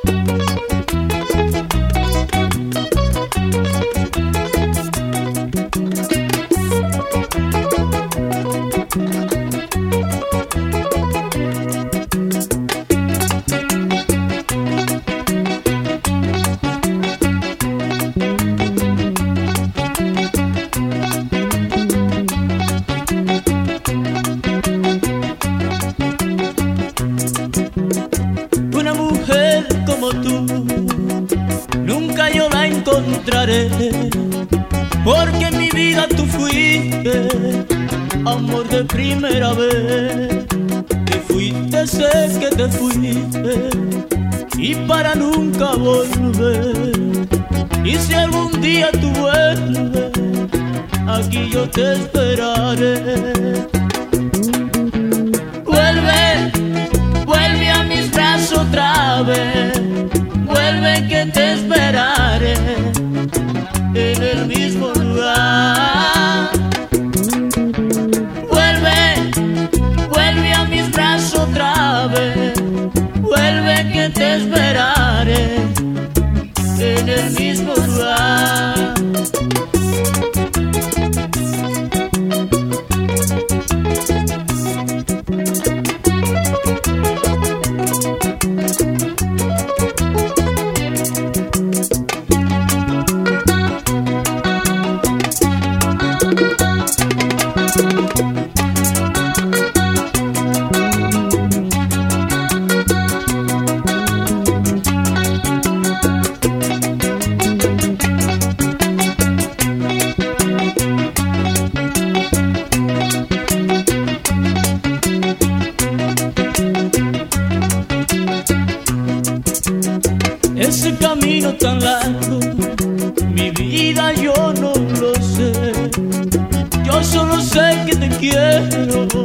Nunca yo la encontraré, porque en mi vida tú fuiste amor de primera vez. Te fuiste, sé que te fuiste, y para nunca volver. Y si algún día tú vuelves, aquí yo te esperaré. Vuelve, vuelve a mis brazos otra vez. Vuelve que te esperaré en el mismo lugar. Vuelve, vuelve a mis brazos otra vez. Vuelve que te esperaré en el mismo lugar. Ese camino tan largo, mi vida yo no lo sé. Yo solo sé que te quiero